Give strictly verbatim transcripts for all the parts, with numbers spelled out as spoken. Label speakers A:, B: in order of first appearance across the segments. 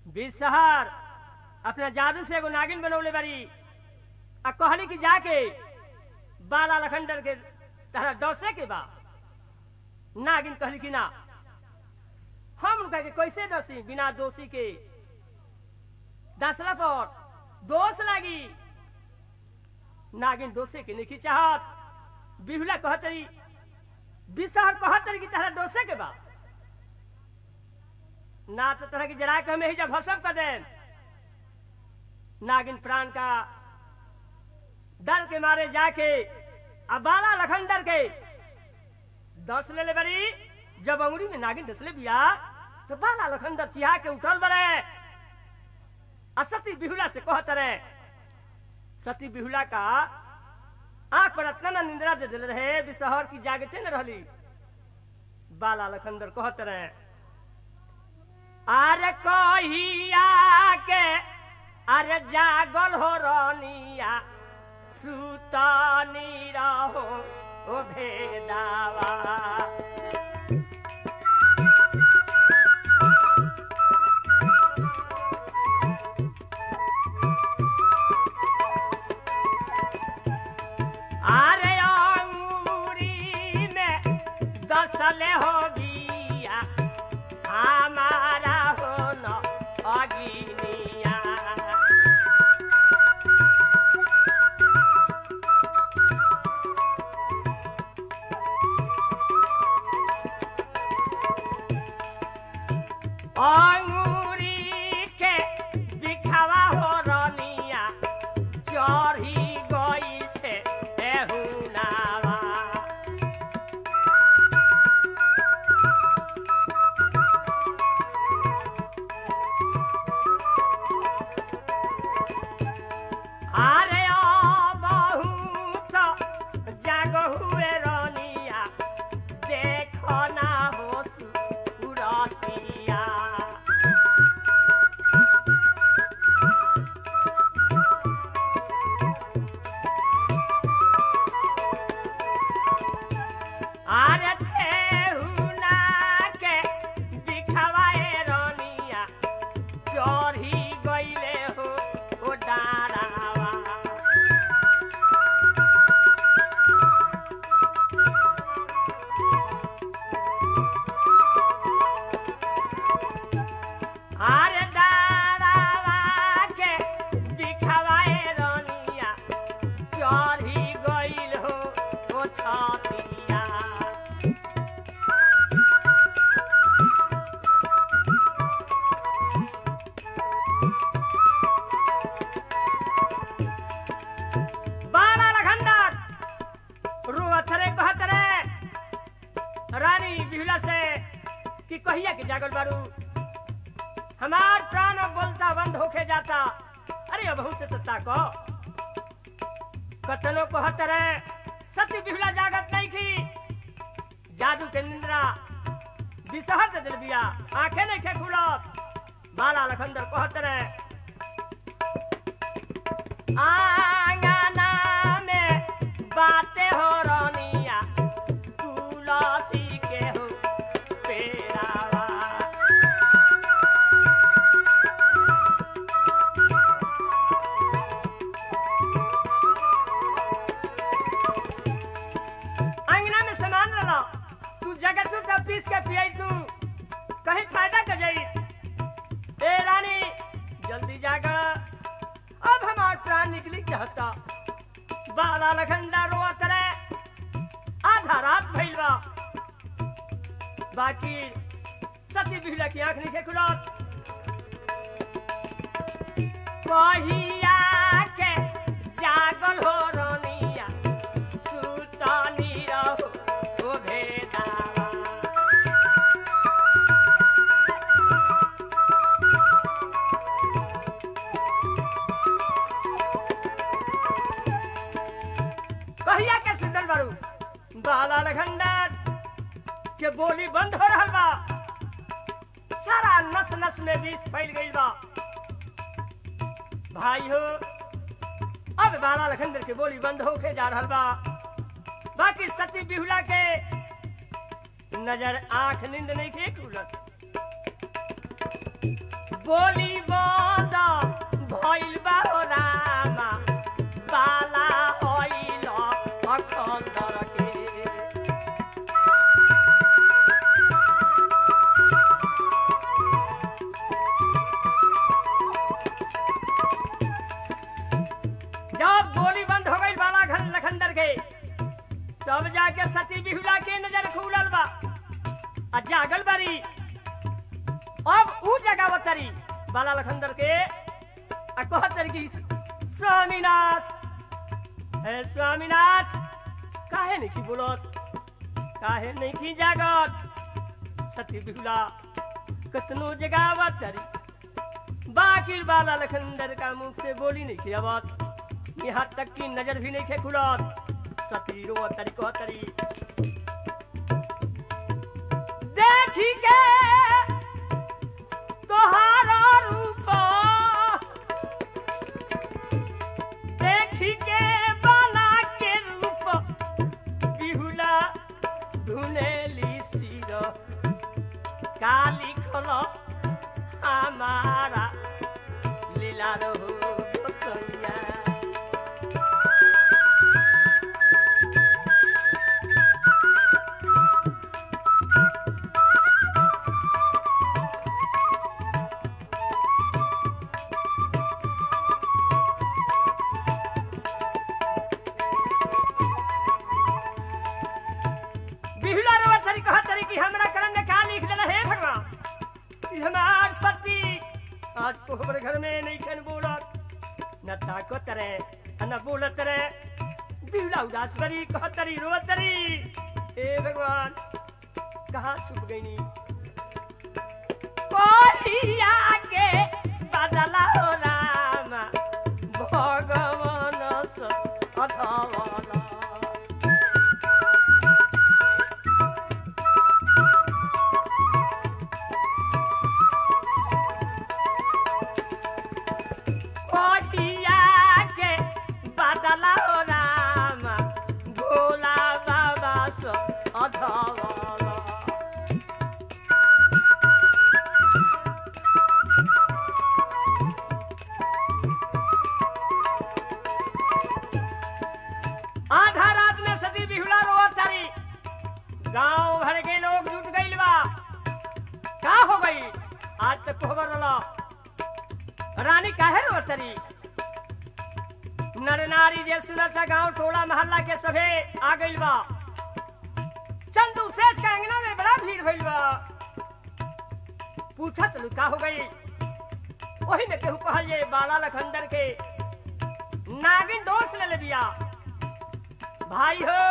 A: बिसहर अपना जादू से एगो नागिन बनौले बारी आ कहली कि जाके बाला लखंडर के तरह डसे के बा। नागिन कहली कि ना, हम उनका के कैसे डसी, बिना दोषी के डसला पर दोष लागी। नागिन दोषे के नहीं चाहत। बिहुला कहतरी, बिसहर कहतरी कि तरह डोसे के बा ना तो तरह की जरा के हमें ही जब भस्म कर दे। नागिन प्राण का डर के मारे जाके अबाला लखंडर के दस ले ले बरी। जब अंगुरी में नागिन डसले बिया तो बाला लखंडर चिहा के उठल बरे। असती बिहुला से कहत रहे। सती बिहुला का आंख पर इतना निंद्रा दे दिल रहे, बिसहर की जागते न रहली। बाला लखंडर कहत रहे, अरे कहिया के अरे जागल हो रनिया सुतनी रहो ओ भेदावा। अरे अंगूरी में दसले हो बिया हमारा हो न अगिनिया। अंगूरी के दिखावा हो रनिया चढ़ी गई थे एहुनावा। अरे बहुत जाग हुए रनिया देखो ना हो सुरतिया। अरे ठेहुना के दिखवाए रनिया चढ़ी गईले हो ओ डारावा। अरे डारावा के दिखवाए रनिया चढ़ी गईल हो ओ छतिया। बाला लखंडर रुअथरे कहतरे रानी बिहुला से कि कहिया के जागल बारू, हमार प्राण अब बोलता बंद होके जाता। अरे अब से तो ताको कतनो कहतरे सती बिहुला जागत नहीं की। जादू के निंद्रा बिसहर दे दिल बिया, आंखें नहीं खे खुलत। बाला लखंडर कहतरे आंगना में बातें हो रनिया तुलसी के हो पेरावा। अंगना में सामान रला तू जगह तू तब पीस के पियाई तू कहीं फायदा कर जाई। ए रानी जल्दी जागा, अब हमार प्राण निकली चाहता। बाला लखंडर रोआ करे, आधा रात भइल बा, बाकी सती बिहुला की आंख नहीं खुलत। कहिया के जागल हो रनिया सुतनी रहो ओ भेदावा। कहिया के सुतल बारू। बाला लखंडर के बोली बंद हो रहा बा, सारा नस नस में विष फैल गई बा। भाई हो अब बाला लखंडर के बोली बंद होके जा रहा बा। बाकी सती बिहुला के नजर आंख नींद नहीं के खुलत। बोली बंद भइल बा हो रामा बाला होइल अखंडर के जब गोली बंद हो गई बाला घर लखंडर के तब जाके सती बिहुला के नजर खुलल बा आ जागल बारी अब ऊ जगह तरी बाला लखंडर के आ कहतर की स्वामीनाथ हे स्वामीनाथ काहे नहीं की बोलत काहे नहीं की जागत सती बिहुला कतनो जगह तरी बाकी बाला लखंडर का मुख से बोली नहीं की आवत यहाँ तक की नजर भी नहीं खे खुलत सती रो तरी कह तरी देखी के तोहारा रूप देखी के बाला के रूप बिहुला धुनेली सिर काली खल हमारा लीला रहो गोसैया आज कोहबर घर में नहीं खन बोलत न ताकत रे न बोलत रे बिहुला उदास बरी कहतरी रोतरी हे भगवान कहाँ छुप गई नी कोलिया के बदला हो रामा भगवान अधवाला आधा रात में सती बिहुला रोवत तारी गांव भर के लोग जुट गइल बा का हो गई आज तक खबर रला रानी काहे रोवत तारी नर नारी जे सुनत गांव टोला मोहल्ला के सभे आ गइल बा चंदू सेठ के अंगना में बड़ा भीड़ भइल बा पूछत लू का हो गई वही में केहू कहल जे बाला लखंडर के नागिन दोष ले ले दिया भाई हो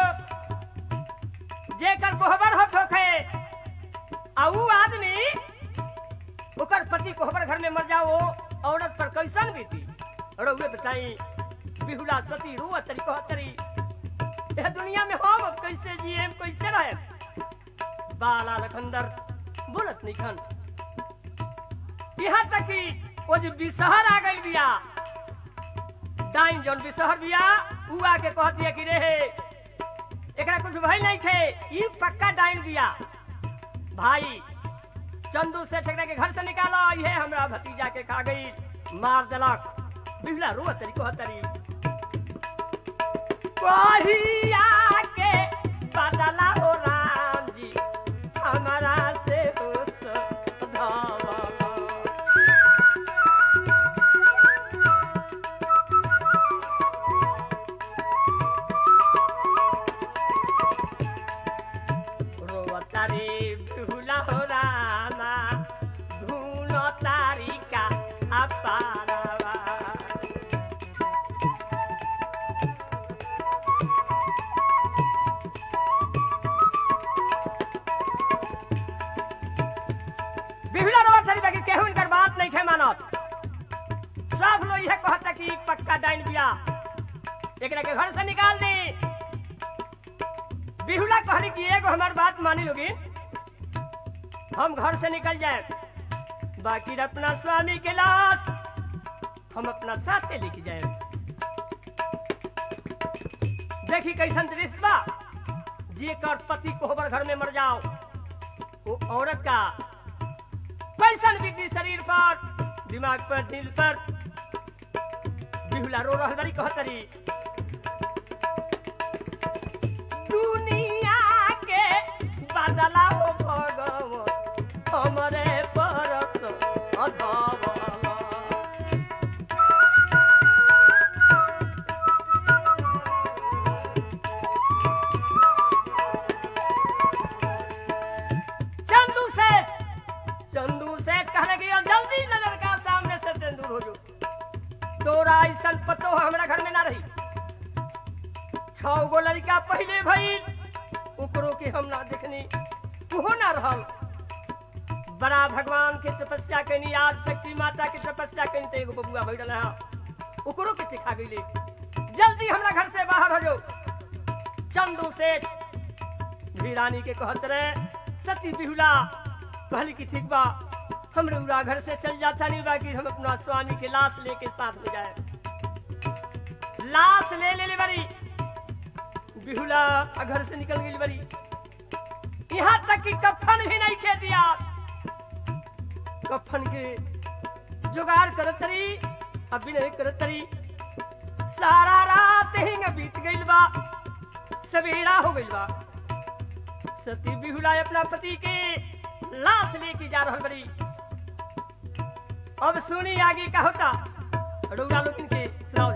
A: जेकर कोहबर हो ठोके आ ऊ आदमी ओकर पति कोहबर घर में मर जाओ औरत पर कैसन बीती रउए बताई बिहुला सती रुआ तरी कहतरी यह दुनिया में हम अब कैसे जिए कैसे रहे बाला लखंडर बोलत नहीं खन यहाँ तक कि वो जो बिसहर आ गई बिया डाइन जौन बिसहर बिया ऊ आके कहती है कि रे एकरा कुछ भइल नहीं थे ई पक्का डाइन बिया भाई चंदू से ठेकरा के घर से निकाला ये हमरा भतीजा के खा गई मार देलक बिहुला रो तरी कहतरी कहिया के बदला हो राम जी हमारा से हो धावा तारी बिहुला हो रामा धून तारिका अपारवा बिहुला रो तारी बाकी केहू इनकर बात नहीं खे मानत सब लोग यह कहता कि पक्का डाइन बिया एकरा के घर से निकाल दे बिहुला कहली कि एगो हमार बात मानी लोगी हम घर से निकल जाए बाकी अपना स्वामी के लाश हम अपना साथ लेके जाए देखी कैसन दृश्य बा जेकर पति कोहबर घर में मर जाओ वो औरत का कैसन बीती शरीर पर दिमाग पर दिल पर बिहुला रो रहल बारी कहतरी दुनिया के बदला हो भगवान हमरे परस अधवा चंदू सेठ चंदू सेठ कहने की जल्दी नजर का सामने से दूर हो जो तोरा ऐसा पतो हमरा घर में ना रही छह गो लड़का पहले भई ऊपरों के हम ना देखनी वो ना रहल बड़ा भगवान के तपस्या कनी आज शक्ति माता के तपस्या कनी तो एगो बबुआ बैठल है ऊपरों के सिखा गई जल्दी हमरा घर से बाहर हो जाओ चंदू सेठ वीरानी के कहत रहे सती बिहुला पहले की ठीक बा हमरे उरा घर से चल जाता नहीं बाकी हम अपना स्वामी के लाश लेके साथ में जाए लाश ले ले ले बड़ी बिहुला घर से निकल गई बड़ी यहाँ तक कि कफन भी नहीं खे दिया कफन के जुगाड़ करत रही अभी नहीं करत रही सारा रात ही बीत गई बा सवेरा हो गई बा सती बिहुला अपना पति के लाश लेके जा रहा बड़ी अब सुनी आगे का होता रउरा लोग के सुनाओ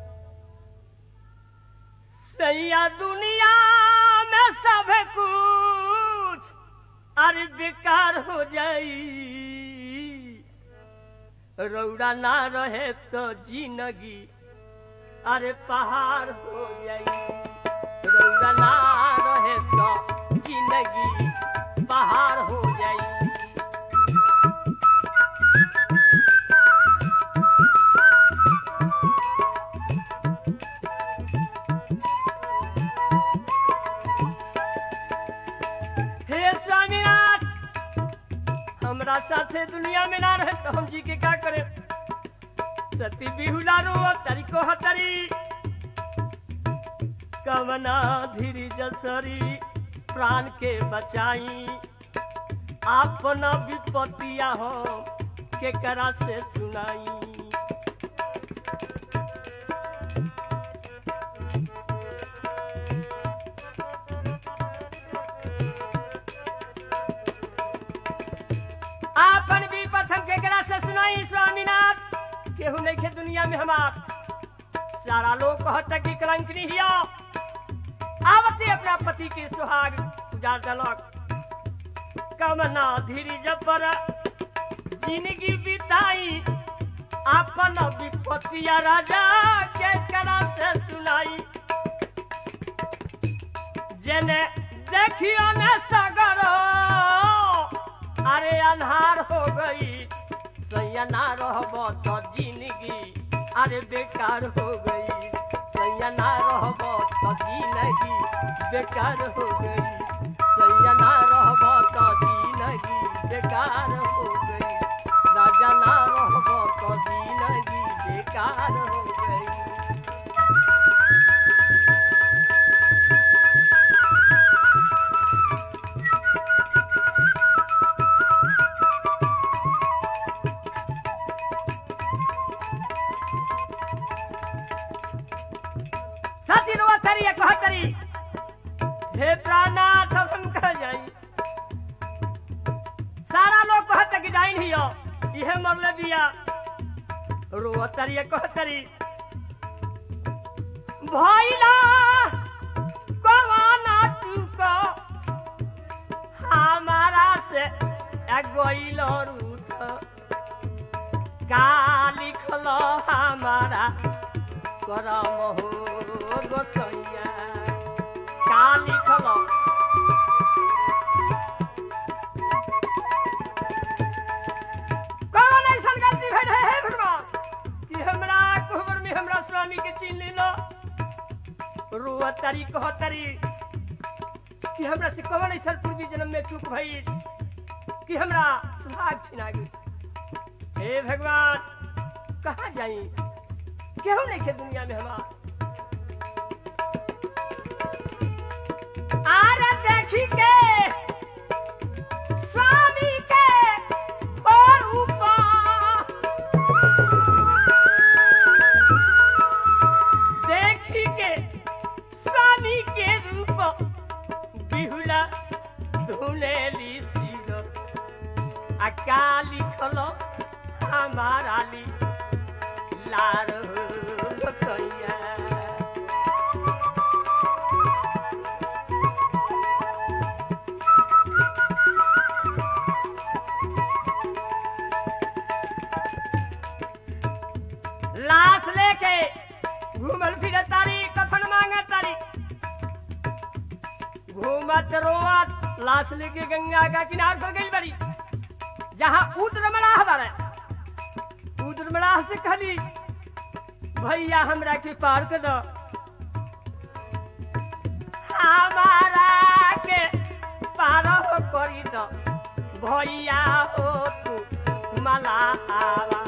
A: सैया दुनिया में सब कुछ अरे बेकार हो जाई रउरा ना रहे तो जिंदगी अरे पहाड़ हो जाई रउरा ना रहे तो जिंदगी पहाड़ हो जाई हे स्वामीनाथ हमरा साथे दुनिया में ना रहे तो हम जी के क्या करे सती बिहुला रो तरीको हतरी कवना धीरी जसरी प्राण के बचाई अपना विपत्तिया हो के करा से सुनाई आपन विपत हम के करा से सुनाई स्वामीनाथ केहू नहीं खे दुनिया में हमार सारा लोग कहता कि कलंक नहीं हिया आवते अपना पति के सुहाग उजाड़ दलक कमना धीरी जपर जिंदगी बिताई अपन विपत्तिया राजा के करा से सुनाई जेने देखियो ने सगर अरे अन्हार हो गई सैया ना रहबो तो जिंदगी अरे बेकार हो गई सैया ना रहबो तो जिंदगी बेकार हो गई सैया ना रहबो तो जिंदगी बेकार हो गई राजा ना रहबो तो जिंदगी बेकार हो गई साथी रो तरी एक कहतरी हे प्राणनाथ हम कह जाई सारा लोग कहते कि जाई नहीं हो इहे मरले दिया रो तरी एक कहतरी भइला कवाना तू को हमारा से गइल रूठ का लिखल हमारा करम हो गोसैया का लिखल कौन ऐसा गलती भेल है भगवान कि हमरा कोहबर में हमरा स्वामी के छीन लेलो रुआ तरी कह तरी कि हमरा से कौन ऐसा पूर्वी जन्म में चूक भई कि हमरा सुहाग छिना गई हे भगवान कहाँ जाई केहू नहीं खे दुनिया में हमार आरे देखी के स्वामी के और ऊपर घूमल फिरे तारी कफन मांगे तारी घूमत रोवत लाश लेके गंगा का किनार पर गई बड़ी जहाँ उद्रमलाह बारे उद्रमलाह से कहली भैया हमरा के पार कर दो हमारा के पार हो करी दो भैया हो तू मलावा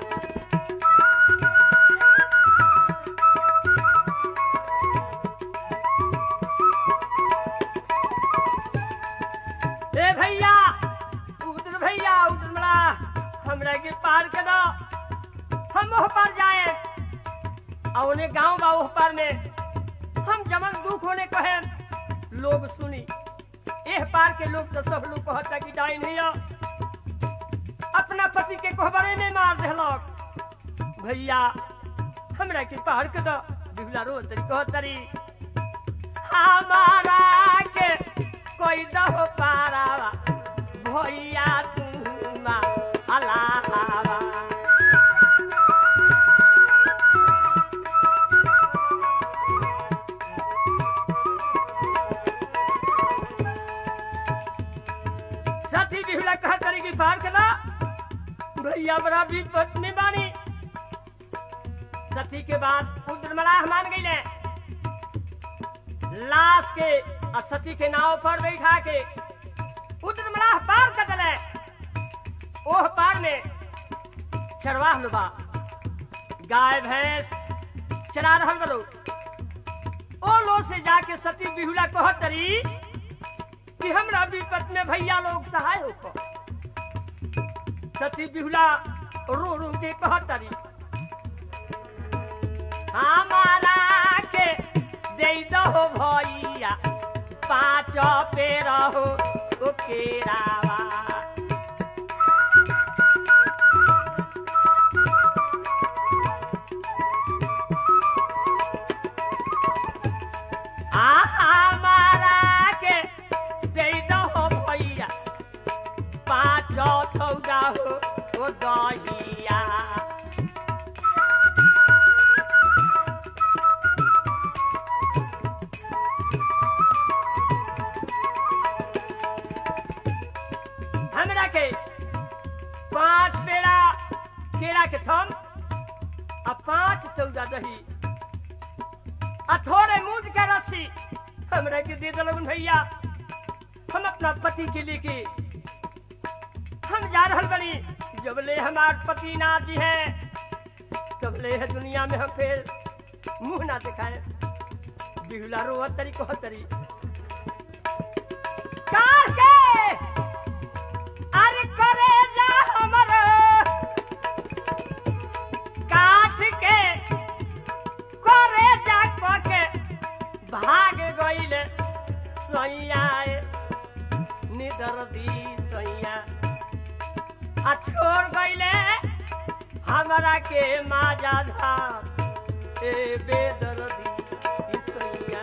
A: ए भैया उधर भैया उधर मला हमरा के पार कर दो हम वह पार जाए और गांव बा वह पार में हम जमन दुख होने कहे लोग सुनी एह पार के लोग तो सब लोग कहता कि डाइन है अपना पति के कोहबरे में मार देलक भैया हमरा के पार कर दो बिहुला रो तरी कह तरी हमारा के कोई दहो पारावा भैया तू मा अलावा सती बिहुला कहा करेगी पार करना भैया बड़ा भी पत्नी बानी सती के बाद उद्रमलाह मान गई ने लाश के और सती के नाव पर बैठा के उद्रमलाह पार कर दले ओह पार में चरवाह लुबा गाय भैंस चरा रहल बलो ओ लो से जाके सती बिहुला कह तरी कि हमरा विपत में भैया लोग सहाय हो सती बिहुला रो रो के कह तरी हमारा के दे दो भैया पाँच पेड़ हो ओ केरावा हमारा के दे दो भैया पाँच चौदह हो ओ दहिया हमरा के पांच पेड़ा केरा के थम आ पांच चौदह दही आ थोड़े मूंद के रस्सी हमरा के दे दो भैया हम अपना पति के लेके हम जा रहल बनी जबले हमार पति ना दी है तबले है दुनिया में हम फिर मुंह ना दिखाए बिहुला रो तरी कह तरी कार के अरे करे जा हमर काठ के करे जा के भाग गईले सैया निदर्दी सैया आ छोड़ गईले हमरा के माजा धार ए बेदर्दी सैया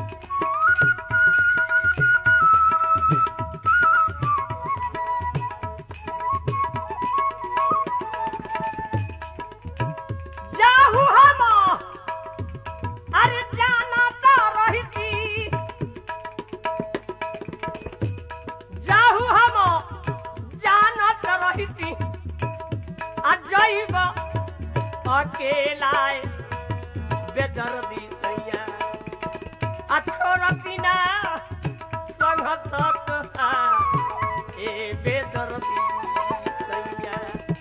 A: जाहू हम अरे जाना तो रही जाहू हम जाना तो रही अजैब अकेला बेदर्दी सैया आ छोड़ती ना संगत ए बेदर्दी सैया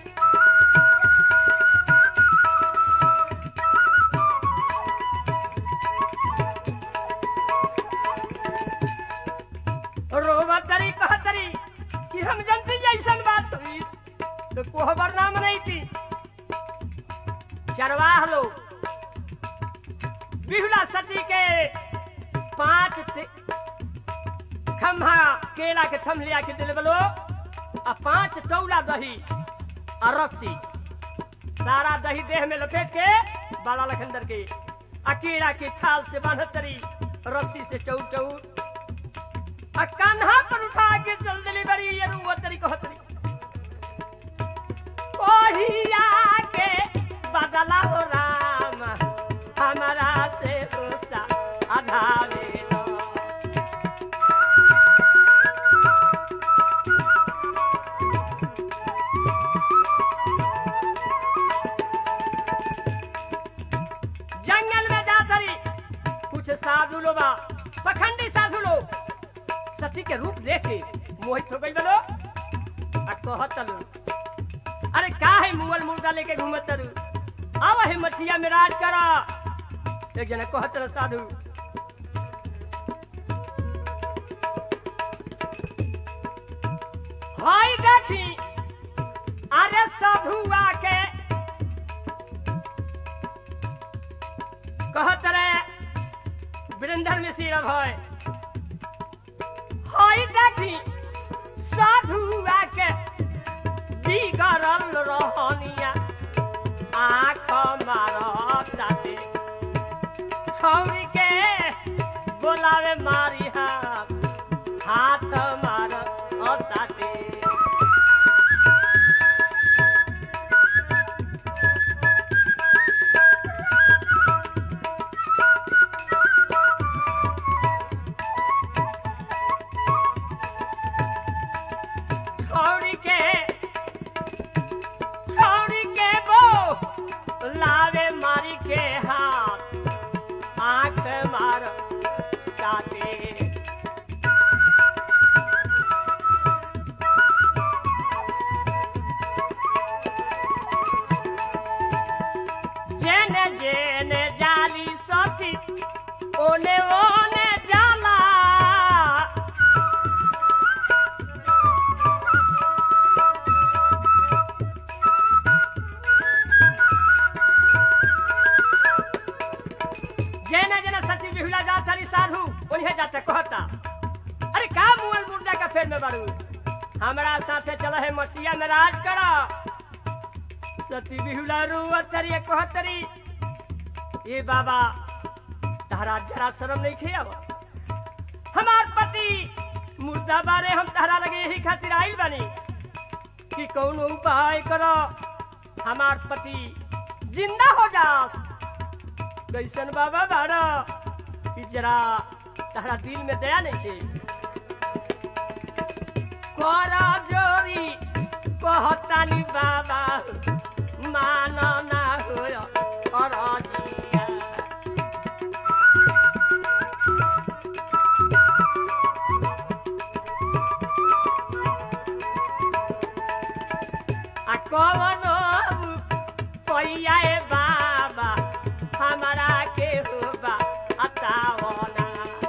A: रोवा तरी कह तरी कि हम जनती जैसन बात हुई तो कोहबर नाम नहीं थी चरवाह लोग बिहुला सती के पांच खम्हा केला के थम लिया के दिल बलो आ पांच तौला दही और रस्सी सारा दही देह में लपेट के बाला लखंदर के आ केला के छाल से बांधत तरी रस्सी से चौ चौ आ कान्हा पर उठा के चल दिली बड़ी ये रुआ तरी कहतरी ओहिया के बदला हो राम हम के रूप देख के मोहित हो गई बलो आ कहत चलो अरे का है मुगल मुर्दा लेके घूमत तरु आवा है मछिया में राज करा। एक जना कहत रह साधु हाय देखी अरे साधु आके कहत रहे वीरेंद्र मिश्र भाई हाय देखी साधु आके बिगड़ल रहनिया आँख मारो साथे छौरी के बोलावे मारी हाथ हाथ मारो साथे लावे मारी के हाथ आंख मार जाते जेने जेने जाली सती ओने ओने जाला साधु उन्हें जाते कहता अरे का मुगल मुर्दा का फेर में बारू हमारा साथे चला है मटिया में राज करा। सती बिहुला रुअतरी कहतरी ये बाबा तहरा जरा शर्म नहीं खे अब हमार पति मुर्दा बारे हम तहरा लगे यही खातिर आइल बनी कि कौन उपाय करो हमार पति जिंदा हो जा। कैसन बाबा बारा जरा तहरा दिल में दया नहीं थे कोरा जोरी कहतानी बाबा मानो ना हो और आजिया आ कवनो पैया बाबा हमारा के होबा अतावना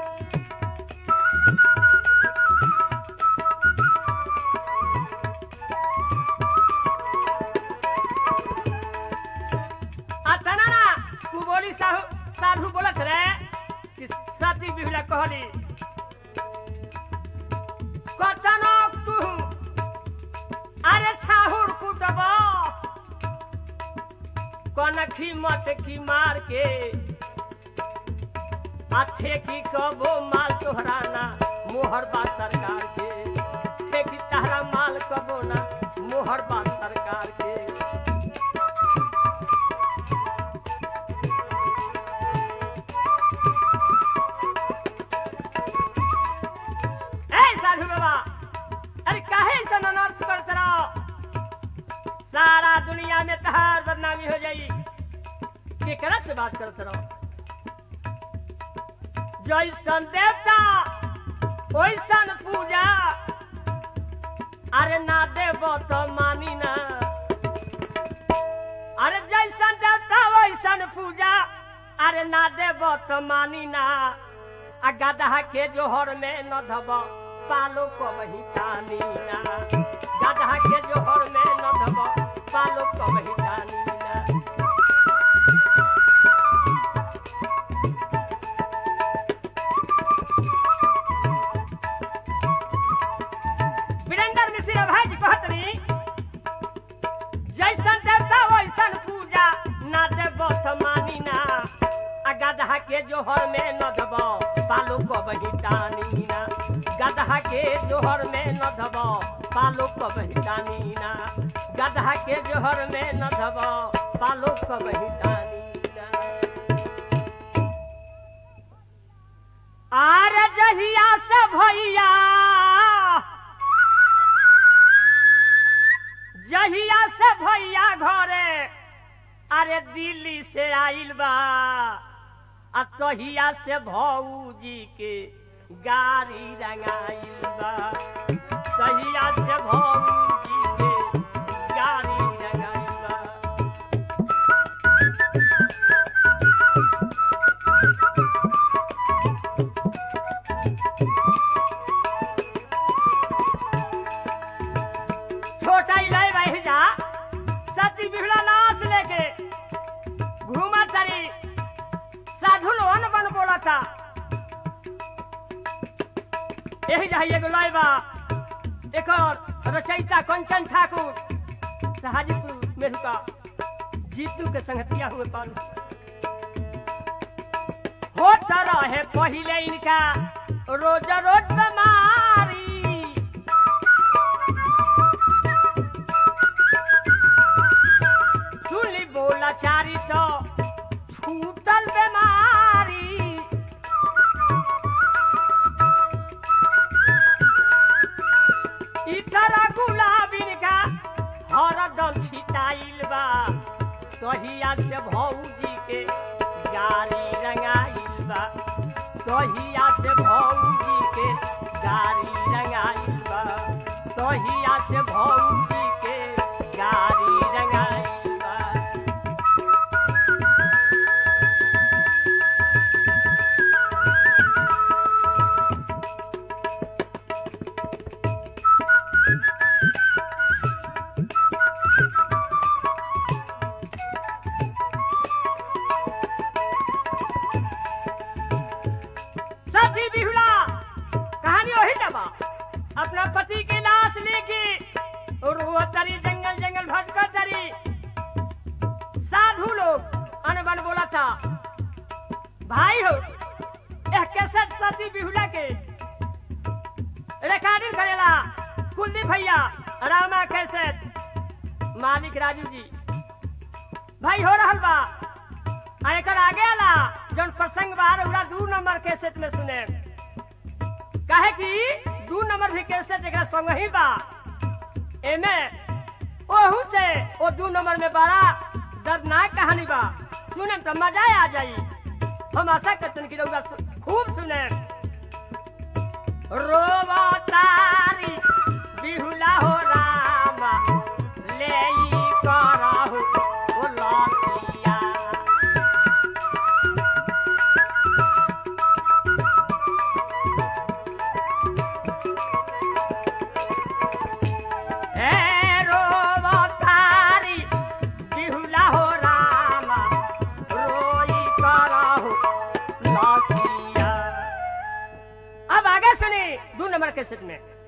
A: अतना ना तू बोली साहू साधु बोलत रे कि सती बिहुला कहली कतनो तू अरे छाहुर कुटबा कनखी मत की मार के आथे की कबो माल तोहराना मोहर बा सरकार के थे की तहरा माल कबो ना मोहर बा सरकार के ए साधु बाबा अरे काहे ऐसा अनर्थ करते रहो सारा दुनिया में तहार बदनामी हो जाई केकरा से बात करते रहो जैसन देवता वैसन पूजा अरे ना देव तो मानी ना अरे जैसन देवता वैसन पूजा अरे ना देव तो मानी ना आ गदहा के जोहर में न धब पालो को वही तानी ना गदहा के जोहर में न धब पालो को वही तानी ना। भाई जी कहतरी जैसन देवता वैसन पूजा ना देव मानी ना आ गदहा के जोहर में न धब पालो को बहिटानी ना गदहा के जोहर में न धब पालो को बहिटानी ना गदहा के जोहर में न धब पालो को बहिटानी ना। आर जहिया से भैया जहिया से भैया घरे अरे दिल्ली से आइल बा आ तहिया से भौजी के गारी रंगाइल बा कहिया से भौजी के गारी रंगाइल बा। छोटा ही लै रह जा सती बिहड़ा नाश लेके घूमा तारी साधु लोन बन बोला था यही जाइए एगो लैबा एक और रचयिता कंचन ठाकुर हाजीपुर मेहुका जीतू के संगतिया हुए पाल होता रहे पहले इनका रोज रोज बीमारी सुनी बोला चारी तो छूटल बीमारी इतरा गुलाबिन का हरदम छिटाइल बा कहिया से भौजी के गारी रंगाइल बा कहिया से भौजी के गारी रंगाइल बा कहिया से भौजी के गारी रंगाइल बा। सती बिहुला कहानी वही दबा अपना पति की लाश लेके और वो तरी जंगल जंगल भटकर तरी साधु लोग अनबन बोला था भाई हो यह कैसे सती बिहुला के रिकॉर्डिंग करेला कुलदीप भैया रामा कैसे मालिक राजू जी भाई हो रहल बा एक आगे आला जौन प्रसंग बार उड़ा दू नंबर कैसेट में सुने काहे कि दू नंबर भी कैसेट एक संग ही बा एमे ओहू से ओ दू नंबर में बड़ा दर्दनाक कहानी बा सुने तो मजा आ जाई। हम आशा करते हैं कि लोग खूब सुने। रोवा तारी बिहुला हो रामा ले कराहु ओ लासिया दू नंबर कैसेट में